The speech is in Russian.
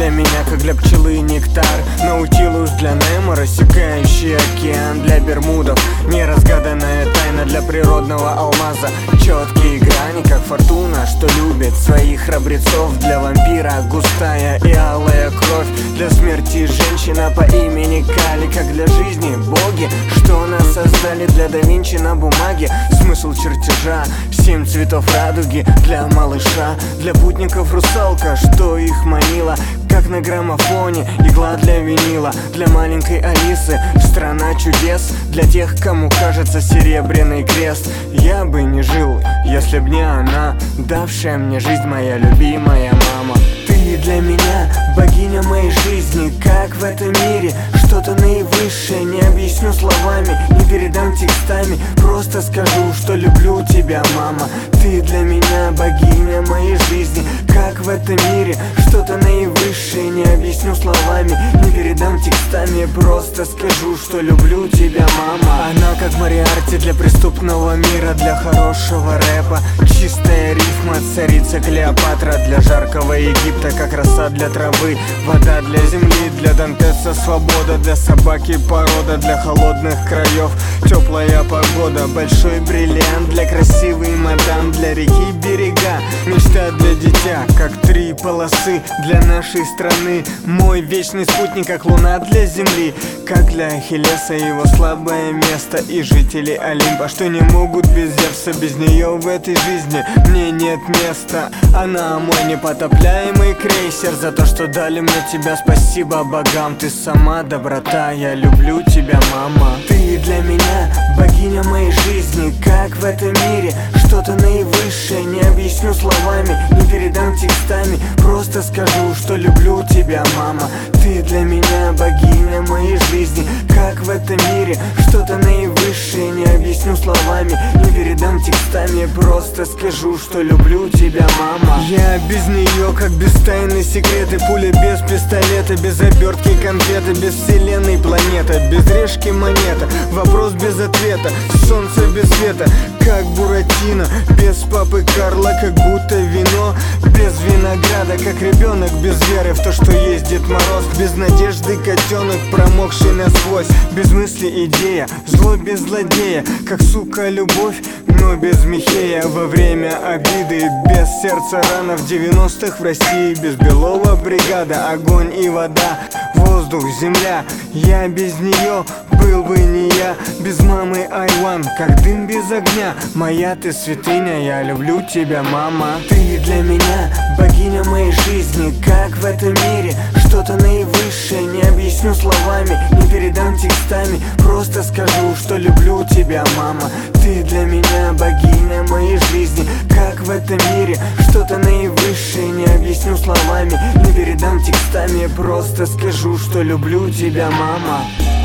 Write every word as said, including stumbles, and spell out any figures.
для меня, как для пчелы нектар. Наутилус для Немо, рассекающий океан. Для бермудов неразгаданная тайна, для природного алмаза четкие грани, как фортуна, что любит своих храбрецов. Для вампира густая и алая кровь, для смерти женщина по имени Кали. Как для жизни боги, что нас создали. Для да Винчи на бумаге смысл чертежа, семь цветов радуги для малыша. Для путников русалка, что их манила, как на граммофоне игла для винила. Для маленькой Алисы страна чудес, для тех, кому кажется серебряный крест. Я бы не жил, если б не она, давшая мне жизнь, моя любимая мама. Ты для меня богиня моей жизни, как в этом мире что-то наивысшее. Не объясню словами, не передам текстами, просто скажу, что люблю тебя, мама. Ты для меня богиня моей жизни, как в этом мире что-то наивысшее. Не объясню словами, не передам текстами, просто скажу, что люблю тебя, мама. Она как Мориарти для преступного мира, для хорошего рэпа чистая рифма, царица Клеопатра для жаркого Египта, как роса для травы, вода для земли. Для Дантеса свобода, для собаки порода, для холодных краев теплая погода. Большой бриллиант для красивой мадам, для реки берега мечта для дитя, как три полосы для нашей страны. Мой вечный спутник, как луна для земли, как для Ахиллеса его слабое место и жители Олимпа, что не могут без Зевса. Без нее в этой жизни мне нет места. Она мой непотопляемый крейсер, за то, что дали мне тебя, спасибо богам. Ты сама доброта, я люблю тебя, мама. Ты для меня богиня моей жизни, как в этом мире что-то наивысшее. Не объясню словами, не передам текстами, просто скажу, что люблю тебя, мама. Ты для меня богиня моей жизни, как в этом мире что-то наивысшее. Не объясню словами, не передам текстами, просто скажу, что люблю тебя, мама. Я без нее, как без тайны секреты, пуля без пистолета, без обертки конфеты, без вселенной планета, без решки монета, вопрос без ответа, солнце без света, как Буратино, без папы Карла, как будто вино, без винограда, как ребенок без веры в то, что есть Дед Мороз, без надежды котенок, промокший насквозь, без мысли идея, зло без злодея, как сука любовь, но без Михея во время обиды, без сердца рана в девяностых в России, без Белова бригада, огонь и вода, воздух, земля. Я без нее был бы не я, без мамы Айван, как дым без огня. Моя ты святыня, я люблю тебя, мама. Ты для меня богиня моей жизни, как в этом мире что-то наивысшее. Не объясню словами, не передам текстами, просто скажу, что люблю тебя, мама. Ты для меня богиня моей жизни, как в этом мире что-то наивысшее. Не объясню словами, не передам текстами, просто скажу, что люблю тебя, мама.